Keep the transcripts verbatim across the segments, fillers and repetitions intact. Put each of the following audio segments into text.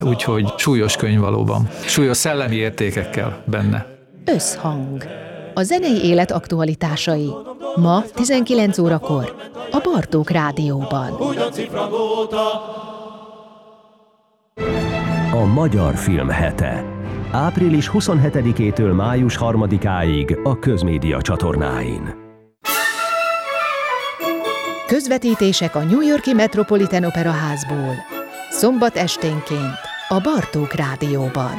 Úgyhogy súlyos könyv valóban. Súlyos szellemi értékekkel benne. Összhang. A zenei élet aktualitásai. Ma tizenkilenc órakor a Bartók Rádióban. A Magyar Film Hete. április huszonhetedikétől május harmadikáig a Közmédia csatornáin. Közvetítések a New York-i Metropolitan Opera Házból. Szombat esténként a Bartók Rádióban.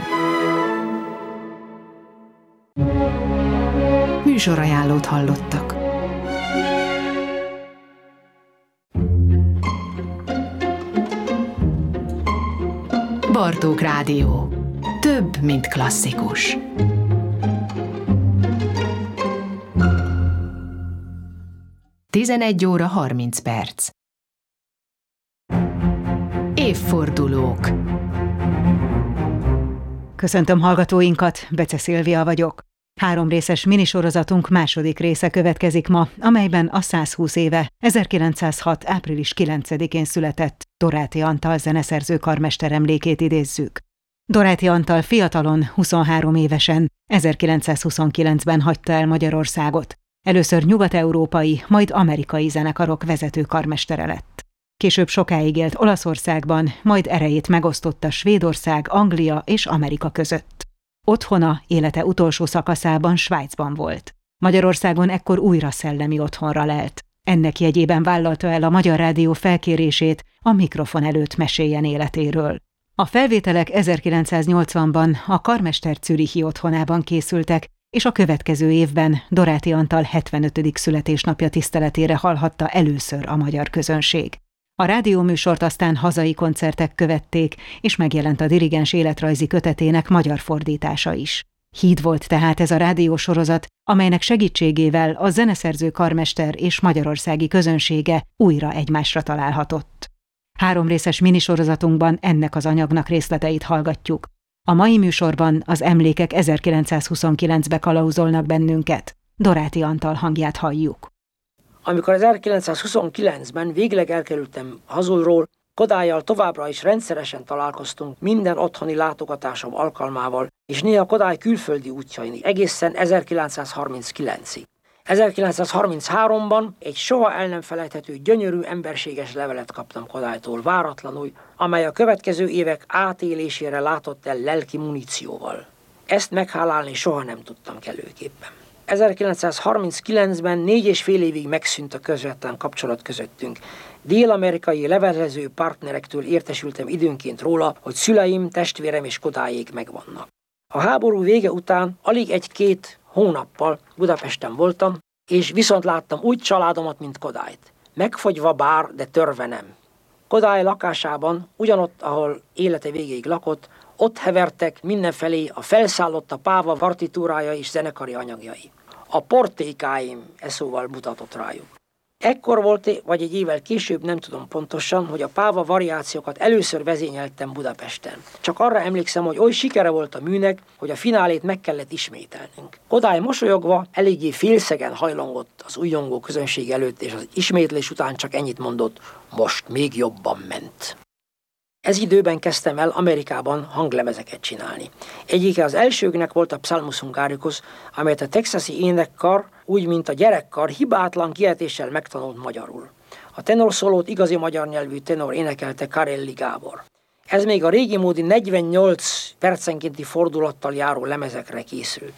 Műsorajánlót hallottak. Bartók Rádió. Több, mint klasszikus. tizenegy óra harminc perc. Évfordulók. Köszöntöm hallgatóinkat, Bece Szilvia vagyok. Három részes minisorozatunk második része következik ma, amelyben a százhúsz éve, ezerkilencszázhat. április kilencedikén született Doráti Antal zeneszerző karmester emlékét idézzük. Doráti Antal fiatalon, huszonhárom évesen, ezerkilencszázhuszonkilencben hagyta el Magyarországot. Először nyugat-európai, majd amerikai zenekarok vezető karmestere lett. Később sokáig élt Olaszországban, majd erejét megosztotta Svédország, Anglia és Amerika között. Otthona élete utolsó szakaszában Svájcban volt. Magyarországon ekkor újra szellemi otthonra lelt. Ennek jegyében vállalta el a Magyar Rádió felkérését, a mikrofon előtt meséljen életéről. A felvételek ezerkilencszáznyolcvanban a karmester zürichi otthonában készültek, és a következő évben Doráti Antal hetvenötödik születésnapja tiszteletére hallhatta először a magyar közönség. A rádióműsort aztán hazai koncertek követték, és megjelent a dirigens életrajzi kötetének magyar fordítása is. Híd volt tehát ez a rádiósorozat, amelynek segítségével a zeneszerző karmester és magyarországi közönsége újra egymásra találhatott. Három részes minisorozatunkban ennek az anyagnak részleteit hallgatjuk. A mai műsorban az emlékek ezerkilencszázhuszonkilencbe kalauzolnak bennünket. Doráti Antal hangját halljuk. Amikor ezerkilencszázhuszonkilencben végleg elkerültem hazulról, Kodállyal továbbra is rendszeresen találkoztunk minden otthoni látogatásom alkalmával, és néha Kodály külföldi útjain egészen ezerkilencszázharminckilencig. ezerkilencszázharmincháromban egy soha el nem felejthető, gyönyörű, emberséges levelet kaptam Kodálytól váratlanul, amely a következő évek átélésére látott el lelki munícióval. Ezt meghálálni soha nem tudtam kellőképpen. ezerkilencszázharminckilencben négy és fél évig megszűnt a közvetlen kapcsolat közöttünk. Dél-amerikai levelező partnerektől értesültem időnként róla, hogy szüleim, testvérem és Kodályék megvannak. A háború vége után alig egy-két hónappal Budapesten voltam, és viszont láttam úgy családomat, mint Kodályt. Megfogyva bár, de törve nem. Kodály lakásában, ugyanott, ahol élete végéig lakott, ott hevertek mindenfelé a felszállott a páva partitúrája és zenekari anyagjai. A portékáim e szóval mutatott rájuk. Ekkor volt, vagy egy évvel később, nem tudom pontosan, hogy a páva variációkat először vezényeltem Budapesten. Csak arra emlékszem, hogy oly sikere volt a műnek, hogy a finálét meg kellett ismételnünk. Kodály mosolyogva eléggé félszegen hajlongott az újongó közönség előtt, és az ismétlés után csak ennyit mondott: most még jobban ment. Ez időben kezdtem el Amerikában hanglemezeket csinálni. Egyike az elsőknek volt a Psalmus Hungaricus, amelyet a texasi énekkar, úgy mint a gyerekkar hibátlan kiejtéssel megtanult magyarul. A tenorszólót igazi magyar nyelvű tenor énekelte Karelli Gábor. Ez még a régi módi negyvennyolc percenkénti fordulattal járó lemezekre készült.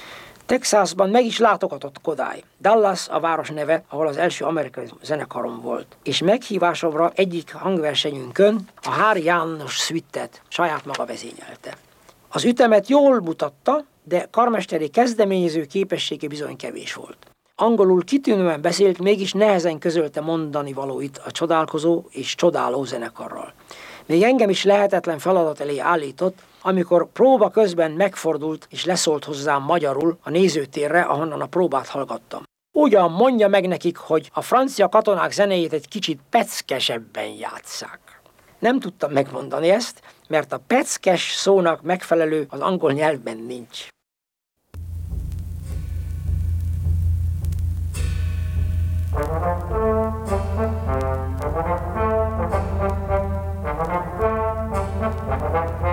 Texasban meg is látogatott Kodály. Dallas a város neve, ahol az első amerikai zenekarom volt. És meghívásomra egyik hangversenyünkön a Hári János szüittet saját maga vezényelte. Az ütemet jól mutatta, de karmesteri kezdeményező képessége bizony kevés volt. Angolul kitűnően beszélt, mégis nehezen közölte mondani valóit a csodálkozó és csodáló zenekarral. Még engem is lehetetlen feladat elé állított, amikor próba közben megfordult és leszólt hozzám magyarul a nézőtérre, ahonnan a próbát hallgattam. Ugyan mondja meg nekik, hogy a francia katonák zenéjét egy kicsit peckesebben játsszák. Nem tudtam megmondani ezt, mert a peckes szónak megfelelő az angol nyelvben nincs. Thank you.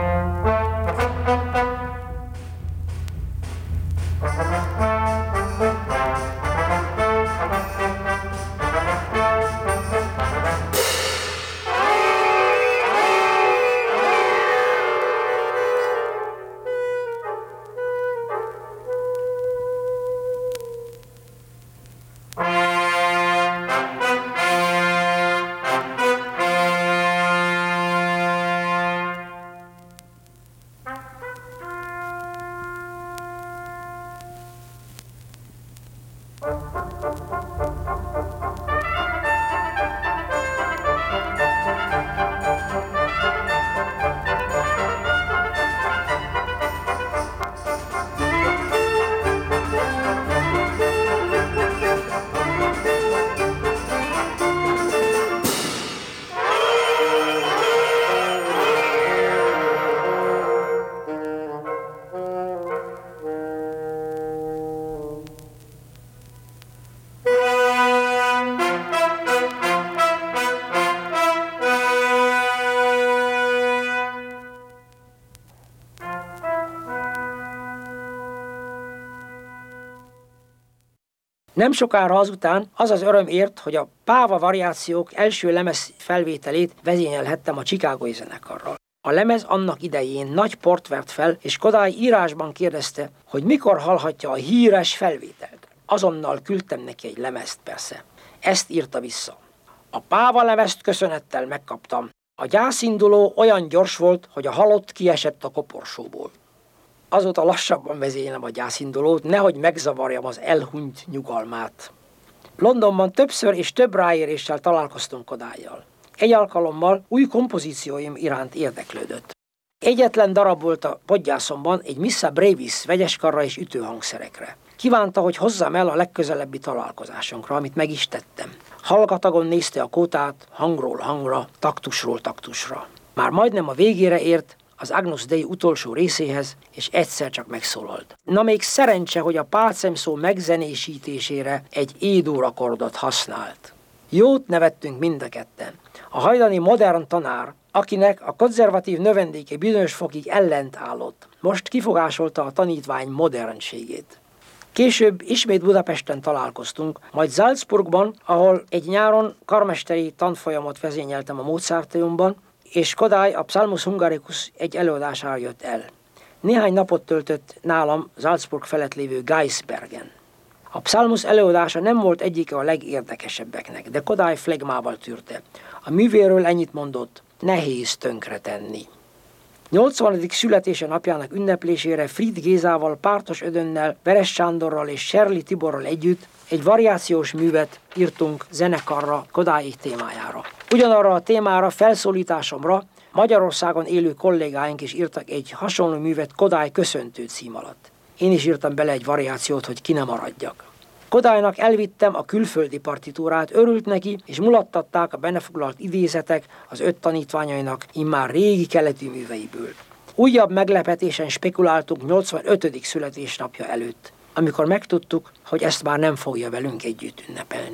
Nem sokára azután az az öröm ért, hogy a Páva variációk első lemez felvételét vezényelhettem a Chicagói zenekarral. A lemez annak idején nagy port vert fel, és Kodály írásban kérdezte, hogy mikor hallhatja a híres felvételt. Azonnal küldtem neki egy lemezt persze. Ezt írta vissza. A Páva lemezt köszönettel megkaptam. A gyászinduló olyan gyors volt, hogy a halott kiesett a koporsóból. Azóta lassabban vezényelem a gyászindulót, nehogy megzavarjam az elhunyt nyugalmát. Londonban többször és több ráéréssel találkoztunk Kodállyal. Egy alkalommal új kompozícióim iránt érdeklődött. Egyetlen darab volt a podgyászomban egy Missa Brevis vegyeskarra és ütőhangszerekre. Kívánta, hogy hozzam el a legközelebbi találkozásunkra, amit meg is tettem. Hallgatagon nézte a kótát, hangról hangra, taktusról taktusra. Már majdnem a végére ért, az Agnus Dei utolsó részéhez, és egyszer csak megszólalt. Na még szerencse, hogy a pálcem szó megzenésítésére egy édur akkordot használt. Jót nevettünk mind a ketten. A hajdani modern tanár, akinek a konzervatív növendéke bizonyos fokig ellent állott, most kifogásolta a tanítvány modernségét. Később ismét Budapesten találkoztunk, majd Salzburgban, ahol egy nyáron karmesteri tanfolyamot vezényeltem a Mozarteumban, és Kodály a Psalmus Hungaricus egy előadására jött el. Néhány napot töltött nálam Salzburg felett lévő Geisbergen. A Psalmus előadása nem volt egyike a legérdekesebbeknek, de Kodály flegmával tűrte. A művéről ennyit mondott, nehéz tönkretenni. nyolcvanadik születése napjának ünneplésére Fried Gézával, Pártos Ödönnel, Veres Sándorral és Serli Tiborral együtt egy variációs művet írtunk zenekarra Kodály témájára. Ugyanarra a témára felszólításomra Magyarországon élő kollégáink is írtak egy hasonló művet Kodály köszöntő cím alatt. Én is írtam bele egy variációt, hogy ki ne maradjak. Kodálynak elvittem a külföldi partitúrát, örült neki, és mulattatták a benne foglalt idézetek az öt tanítványainak immár régi keletű műveiből. Újabb meglepetésen spekuláltunk nyolcvanötödik születésnapja előtt, amikor megtudtuk, hogy ezt már nem fogja velünk együtt ünnepelni.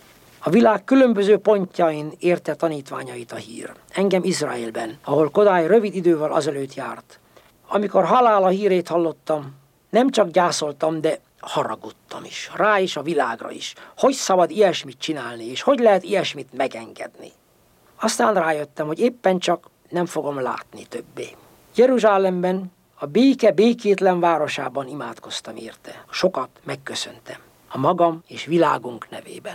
A világ különböző pontjain érte tanítványait a hír. Engem Izraelben, ahol Kodály rövid idővel azelőtt járt. Amikor halála hírét hallottam, nem csak gyászoltam, de haragudtam is, rá is, a világra is. Hogy szabad ilyesmit csinálni, és hogy lehet ilyesmit megengedni? Aztán rájöttem, hogy éppen csak nem fogom látni többé. Jeruzsálemben, a béke békétlen városában imádkoztam érte. Sokat megköszöntem. A magam és világunk nevében.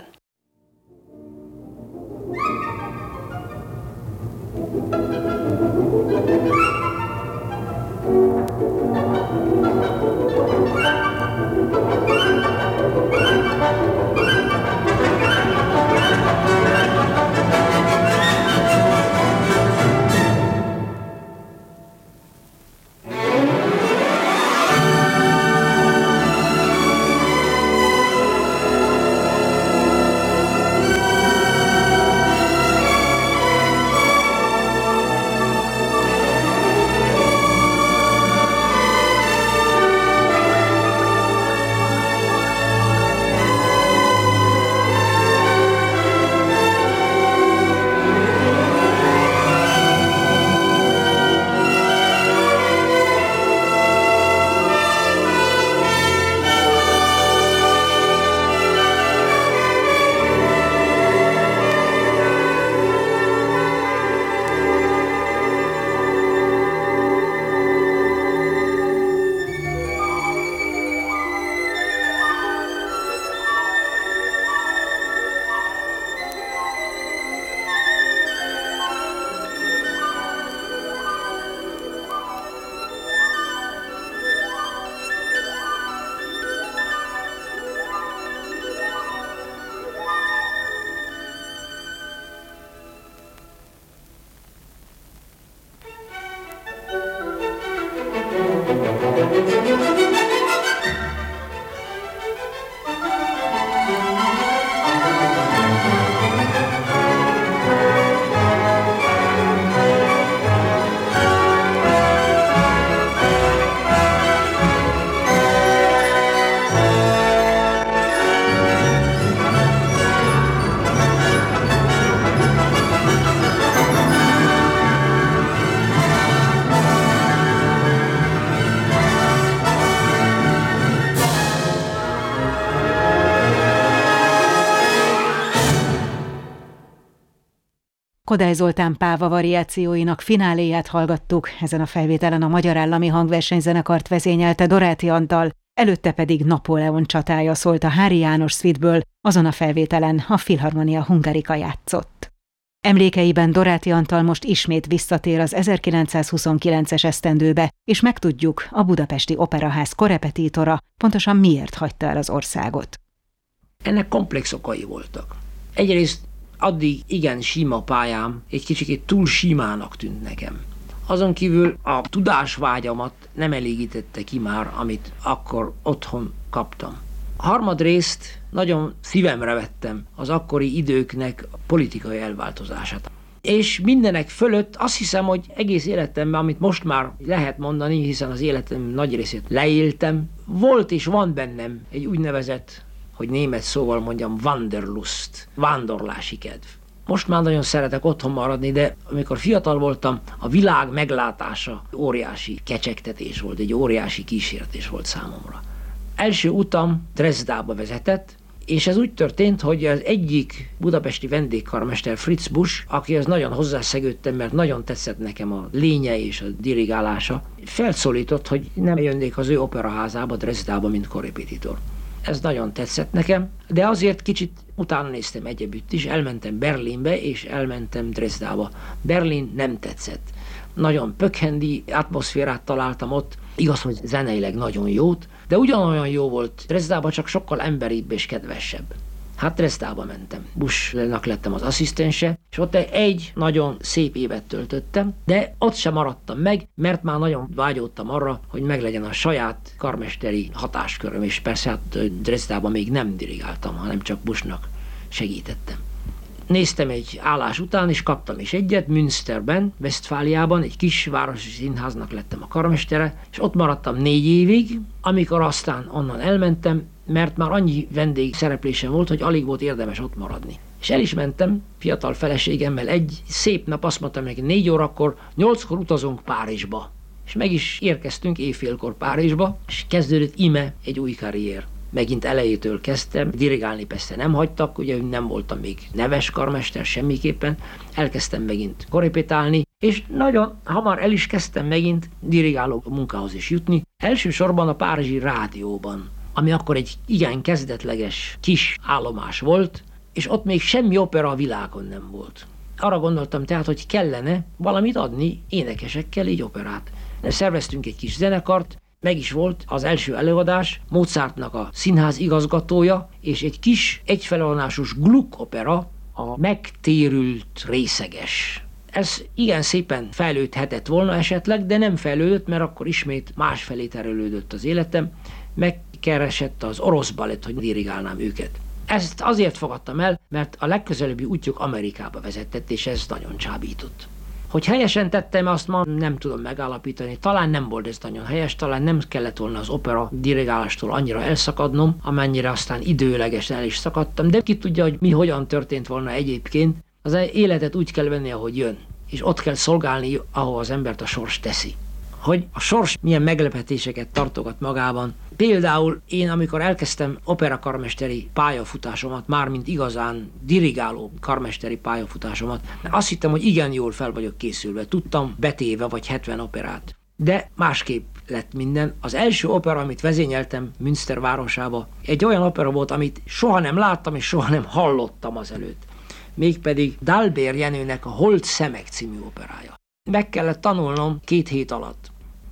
Kodály Zoltán Páva variációinak fináléját hallgattuk, ezen a felvételen a Magyar Állami Hangversenyzenekart vezényelte Doráti Antal, előtte pedig Napóleon csatája szólt a Háry János Suite-ből, azon a felvételen a Philharmonia Hungarica játszott. Emlékeiben Doráti Antal most ismét visszatér az ezerkilencszázhuszonkilences esztendőbe, és megtudjuk, a Budapesti Operaház korepetitora pontosan miért hagyta el az országot. Ennek komplex okai voltak. Egyrészt addig igen sima pályám egy kicsit túl simának tűnt nekem. Azon kívül a tudásvágyamat nem elégítette ki már, amit akkor otthon kaptam. Harmadrészt nagyon szívemre vettem az akkori időknek a politikai elváltozását. És mindenek fölött azt hiszem, hogy egész életemben, amit most már lehet mondani, hiszen az életem nagy részét leéltem, volt és van bennem egy úgynevezett, hogy német szóval mondjam, Wanderlust, vándorlási kedv. Most már nagyon szeretek otthon maradni, de amikor fiatal voltam, a világ meglátása óriási kecsegtetés volt, egy óriási kísértés volt számomra. Első utam Dresdába vezetett, és ez úgy történt, hogy az egyik budapesti vendégkarmester, Fritz Busch, akihez nagyon hozzászegődtem, mert nagyon tetszett nekem a lénye és a dirigálása, felszólított, hogy nem jönnék az ő operaházába, Dresdába, mint korrepetitor. Ez nagyon tetszett nekem, de azért kicsit utána néztem egyebütt is, elmentem Berlinbe és elmentem Dresdába. Berlin nem tetszett. Nagyon pökhendi atmoszférát találtam ott, igaz, hogy zeneileg nagyon jót, de ugyanolyan jó volt Dresdába, csak sokkal emberibb és kedvesebb. Hát Dresdába mentem. Buschnak lettem az asszisztense, és ott egy nagyon szép évet töltöttem, de ott sem maradtam meg, mert már nagyon vágyódtam arra, hogy meglegyen a saját karmesteri hatásköröm, és persze hát Dresdába még nem dirigáltam, hanem csak Buschnak segítettem. Néztem egy állás után, és kaptam is egyet, Münsterben, Westfáliában, egy kis városi színháznak lettem a karmestere, és ott maradtam négy évig, amikor aztán onnan elmentem, mert már annyi vendég szereplésem volt, hogy alig volt érdemes ott maradni. És el is mentem fiatal feleségemmel egy szép nap, azt mondtam neki, négy órakor, nyolckor utazunk Párizsba. És meg is érkeztünk éjfélkor Párizsba, és kezdődött ime egy új karrier. Megint elejétől kezdtem, dirigálni persze nem hagytak, ugye nem voltam még neves karmester semmiképpen, elkezdtem megint korrepetálni, és nagyon hamar el is kezdtem megint dirigáló munkához is jutni, elsősorban a Párizsi Rádióban, ami akkor egy igen kezdetleges kis állomás volt, és ott még semmi opera a világon nem volt. Arra gondoltam tehát, hogy kellene valamit adni énekesekkel, így operát. Szerveztünk egy kis zenekart, meg is volt az első előadás, Mozartnak a színház igazgatója, és egy kis egyfelvonásos Gluck opera, a Megtérült részeges. Ez igen szépen fejlődhetett volna esetleg, de nem fejlődött, mert akkor ismét másfelé terelődött az életem, megkeresett az orosz balett, hogy dirigálnám őket. Ezt azért fogadtam el, mert a legközelebbi útjuk Amerikába vezetett, és ez nagyon csábított. Hogy helyesen tettem, azt ma nem tudom megállapítani. Talán nem volt ez nagyon helyes, talán nem kellett volna az opera dirigálástól annyira elszakadnom, amennyire aztán időlegesen el is szakadtam, de ki tudja, hogy mi hogyan történt volna egyébként. Az életet úgy kell venni, ahogy jön, és ott kell szolgálni, ahol az embert a sors teszi. Hogy a sors milyen meglepetéseket tartogat magában. Például én, amikor elkezdtem operakarmesteri pályafutásomat, mármint igazán dirigáló karmesteri pályafutásomat, azt hittem, hogy igen jól fel vagyok készülve. Tudtam betéve vagy hetven operát. De másképp lett minden. Az első opera, amit vezényeltem Münster városába, egy olyan opera volt, amit soha nem láttam és soha nem hallottam azelőtt. Mégpedig Dalbér Jenőnek a Holt szemek című operája. Meg kellett tanulnom két hét alatt.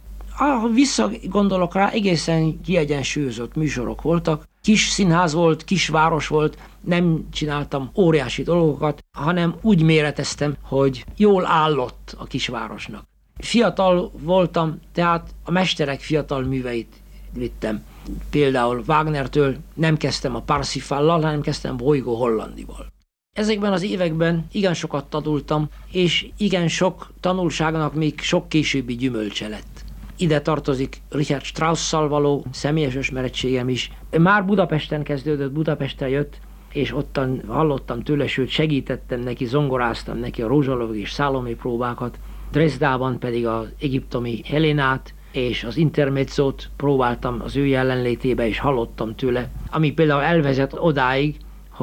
Ha visszagondolok rá, egészen kiegyensúlyozott műsorok voltak. Kis színház volt, kis város volt, nem csináltam óriási dolgokat, hanem úgy méreteztem, hogy jól állott a kisvárosnak. Fiatal voltam, tehát a mesterek fiatal műveit vittem. Például Wagnertől nem kezdtem a Parsifallal, hanem kezdtem Boigo Hollandival. Ezekben az években igen sokat tanultam, és igen sok tanulságnak még sok későbbi gyümölcse lett. Ide tartozik Richard Strausszal való személyes ismerettségem is. Már Budapesten kezdődött, Budapesten jött, és ottan hallottam tőle, sőt segítettem neki, zongoráztam neki a Rózsalovig és Szálomé próbákat. Dresdában pedig az egyiptomi Helénát és az intermezzót próbáltam az ő jelenlétébe, és hallottam tőle, ami például elvezet odáig, hogy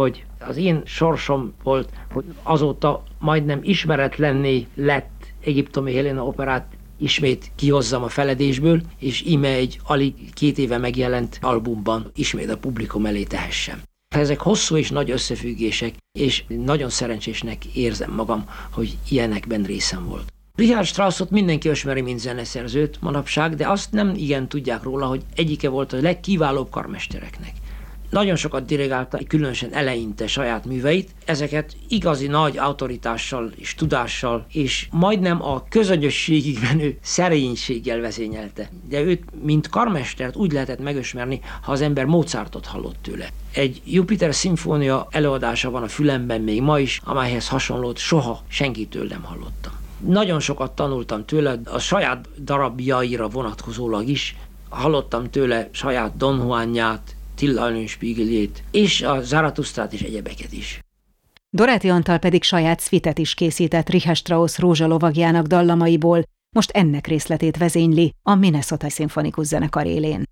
Az én sorsom volt, hogy azóta majdnem ismeretlenné lett egyiptomi Helena operát ismét kihozzam a feledésből, és íme egy alig két éve megjelent albumban ismét a publikum elé tehessem. Ezek hosszú és nagy összefüggések, és nagyon szerencsésnek érzem magam, hogy ilyenekben részem volt. Richard Straussot mindenki ismeri, mint zeneszerzőt manapság, de azt nem igen tudják róla, hogy egyike volt a legkiválóbb karmestereknek. Nagyon sokat dirigálta, különösen eleinte saját műveit, ezeket igazi nagy autoritással és tudással, és majdnem a közönyösségig menő szerénységgel vezényelte. De őt, mint karmestert úgy lehetett megismerni, ha az ember Mozartot hallott tőle. Egy Jupiter szimfónia előadása van a fülemben még ma is, amelyhez hasonlót soha senkitől nem hallottam. Nagyon sokat tanultam tőle, a saját darabjaira vonatkozólag is. Hallottam tőle saját Don Juanját, Till Eulenspiegeljét, és a Zaratusztrát és egyebeket is. Doráti Antal pedig saját szvitet is készített Richard Strauss rózsalovagjának dallamaiból, most ennek részletét vezényli a Minnesota Szimfonikus Zenekar élén.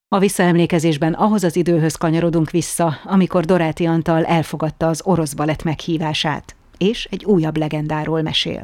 A visszaemlékezésben ahhoz az időhöz kanyarodunk vissza, amikor Doráti Antal elfogadta az orosz balett meghívását, és egy újabb legendáról mesél.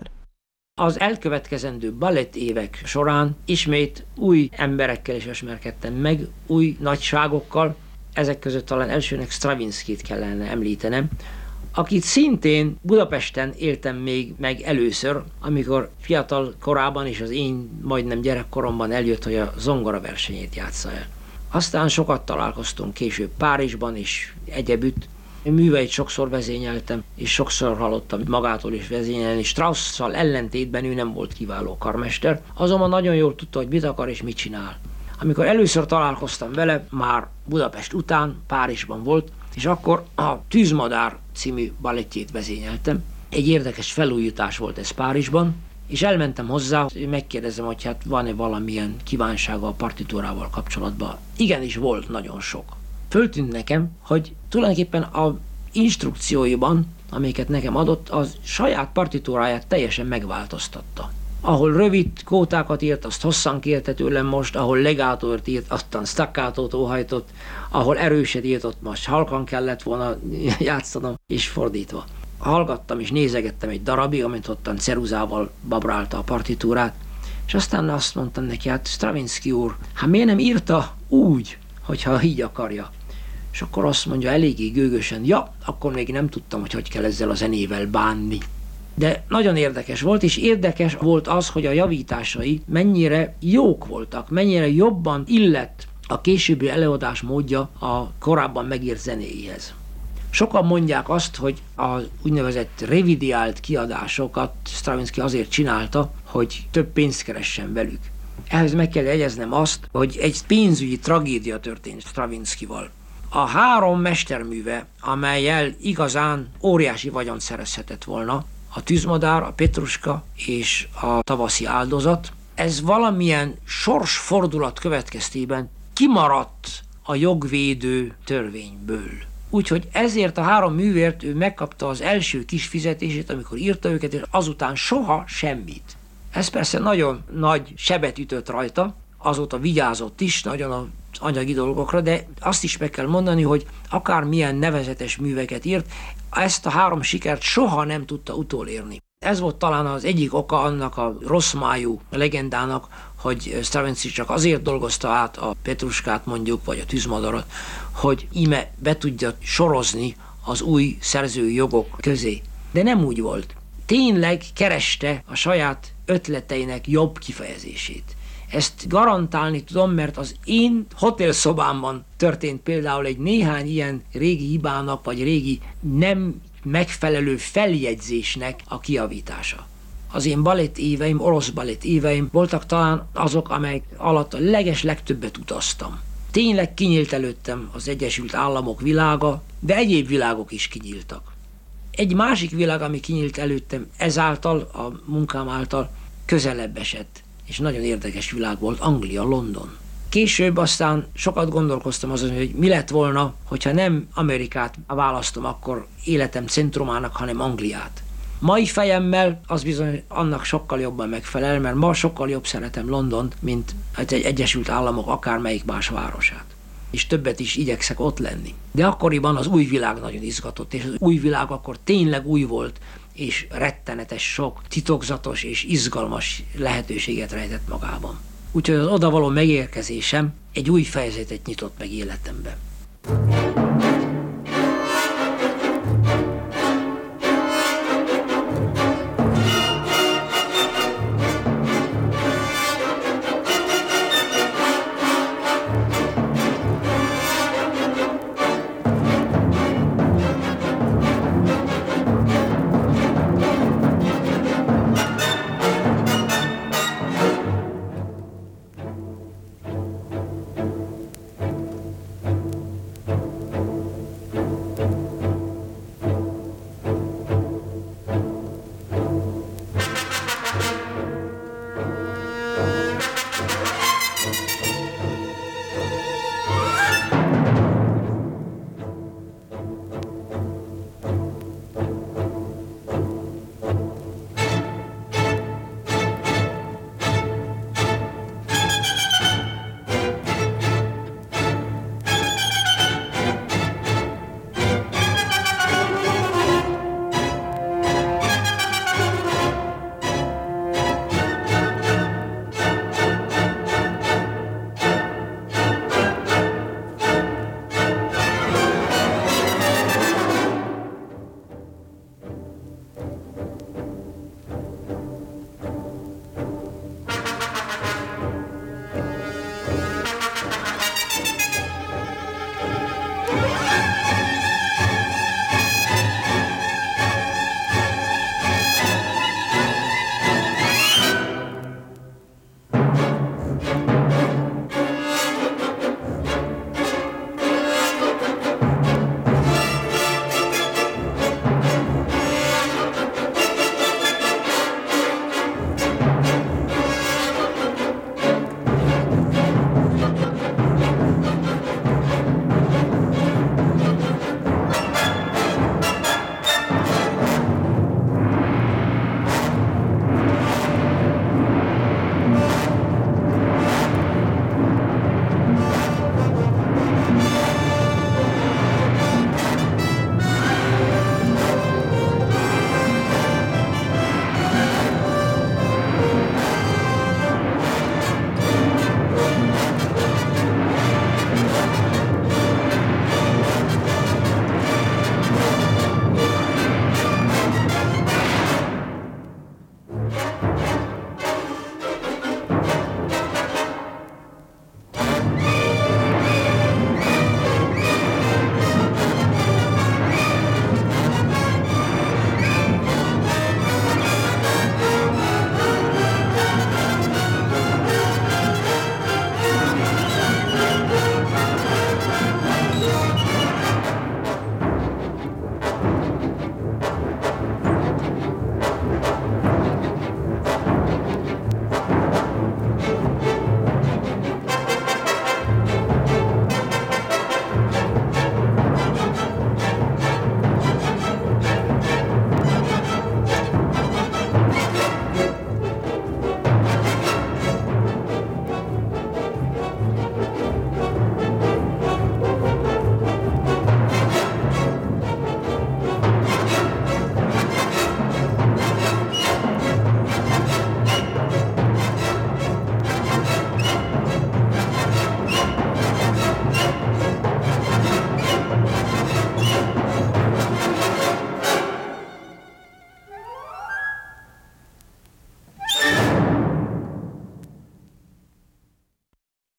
Az elkövetkezendő balett évek során ismét új emberekkel is ismerkedtem meg, új nagyságokkal, ezek között talán elsőnek Stravinskit kellene említenem, akit szintén Budapesten éltem még meg először, amikor fiatal korában és az én majdnem gyerekkoromban eljött, hogy a zongora versenyét játsza el. Aztán sokat találkoztunk később Párizsban és egyebütt. Műveit sokszor vezényeltem, és sokszor hallottam magától is vezényelni. Strausszal ellentétben ő nem volt kiváló karmester, azonban nagyon jól tudta, hogy mit akar és mit csinál. Amikor először találkoztam vele, már Budapest után, Párizsban volt, és akkor a Tűzmadár című balettjét vezényeltem. Egy érdekes felújítás volt ez Párizsban, és elmentem hozzá, megkérdezem, hogy hát van-e valamilyen kívánsága a partitúrával kapcsolatban. Igenis volt nagyon sok. Föltűnt nekem, hogy tulajdonképpen a instrukcióiban, amiket nekem adott, az saját partitúráját teljesen megváltoztatta. Ahol rövid kótákat írt, azt hosszan kérte tőlem most, ahol legátort írt, aztán staccatót óhajtott, ahol erőset írt, ott most halkan kellett volna játszanom, és fordítva. Hallgattam és nézegettem egy darabig, amint ottan ceruzával babrálta a partitúrát, és aztán azt mondtam neki, hát Stravinsky úr, hát miért nem írta úgy, hogyha így akarja? És akkor azt mondja eléggé gőgösen, ja, akkor még nem tudtam, hogy hogy kell ezzel a zenével bánni. De nagyon érdekes volt, és érdekes volt az, hogy a javításai mennyire jók voltak, mennyire jobban illett a későbbi előadás módja a korábban megírt zenéihez. Sokan mondják azt, hogy az úgynevezett revidiált kiadásokat Stravinsky azért csinálta, hogy több pénzt keressen velük. Ehhez meg kell jegyeznem azt, hogy egy pénzügyi tragédia történt Stravinskyval. A három mesterműve, amellyel igazán óriási vagyont szerezhetett volna, a Tűzmadár, a Petruska és a Tavaszi áldozat, ez valamilyen sorsfordulat következtében kimaradt a jogvédő törvényből. Úgyhogy ezért a három művért ő megkapta az első kis fizetését, amikor írta őket, és azután soha semmit. Ez persze nagyon nagy sebet ütött rajta, azóta vigyázott is nagyon az anyagi dolgokra, de azt is meg kell mondani, hogy akármilyen nevezetes műveket írt, ezt a három sikert soha nem tudta utolérni. Ez volt talán az egyik oka annak a rossz májú legendának, hogy Stravinsky csak azért dolgozta át a Petruskát mondjuk, vagy a Tűzmadarat, hogy íme be tudja sorozni az új szerzői jogok közé. De nem úgy volt. Tényleg kereste a saját ötleteinek jobb kifejezését. Ezt garantálni tudom, mert az én hotelszobámban történt például egy néhány ilyen régi hibának, vagy régi nem megfelelő feljegyzésnek a kijavítása. Az én balett éveim, orosz balett éveim voltak talán azok, amelyek alatt a leges legtöbbet utaztam. Tényleg kinyílt előttem az Egyesült Államok világa, de egyéb világok is kinyíltak. Egy másik világ, ami kinyílt előttem ezáltal, a munkám által közelebb esett, és nagyon érdekes világ volt, Anglia, London. Később aztán sokat gondolkoztam azon, hogy mi lett volna, hogyha nem Amerikát választom akkor életem centrumának, hanem Angliát. Mai fejemmel az bizony annak sokkal jobban megfelel, mert ma sokkal jobb szeretem Londont, mint egy Egyesült Államok akármelyik más városát. És többet is igyekszek ott lenni. De akkoriban az új világ nagyon izgatott, és az új világ akkor tényleg új volt, és rettenetes sok titokzatos és izgalmas lehetőséget rejtett magában. Úgyhogy az odavaló megérkezésem egy új fejezetet nyitott meg életemben.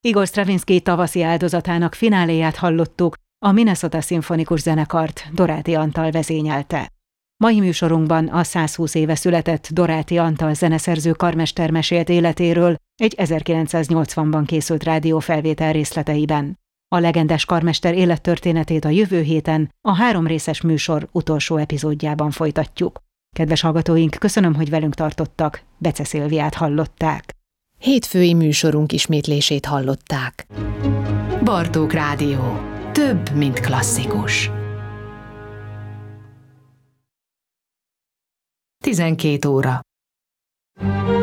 Igor Stravinsky tavaszi áldozatának fináléját hallottuk, a Minnesota Szimfonikus Zenekart Doráti Antal vezényelte. Mai műsorunkban a százhúsz éve született Doráti Antal zeneszerző karmester mesélt életéről egy ezerkilencszáznyolcvanban készült rádiófelvétel részleteiben. A legendás karmester élettörténetét a jövő héten a három részes műsor utolsó epizódjában folytatjuk. Kedves hallgatóink, köszönöm, hogy velünk tartottak, Bece Szilviát hallották. Hétfői műsorunk ismétlését hallották. Bartók Rádió. Több, mint klasszikus. tizenkét óra.